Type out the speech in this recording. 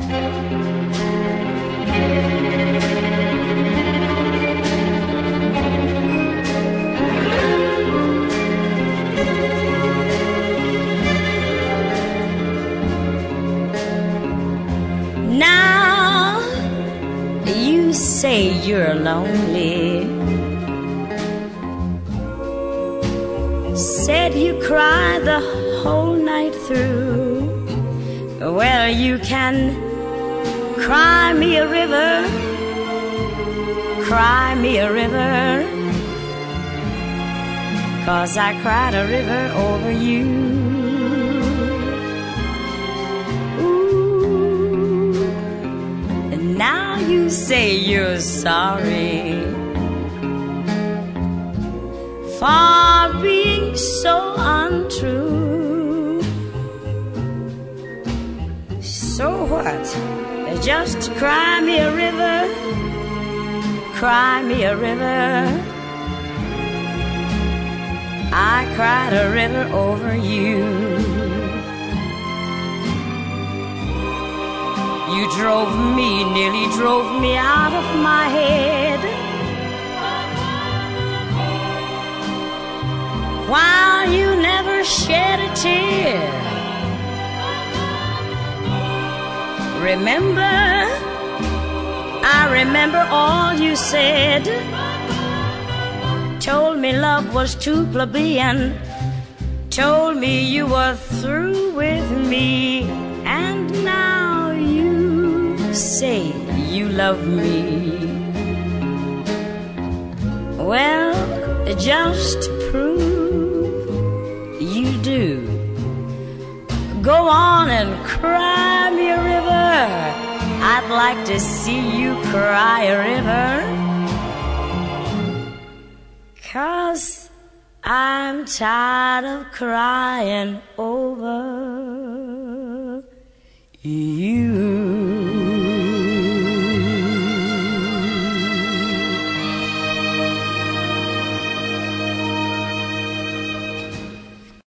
Now you say you're lonely, said you cry the whole night through. Well, you can cry me a river, cry me a river, 'cause I cried a river over you. Ooh. And now you say you're sorry for being so untrue. So what? Just cry me a river, cry me a river. I cried a river over you. You drove me, nearly drove me out of my head, while you never shed a tear. Remember, I remember all you said. Told me love was too plebeian, told me you were through with me. And now you say you love me. Well, just to prove you do, go on and cry me a river. I'd like to see you cry a river, 'cause I'm tired of crying over you.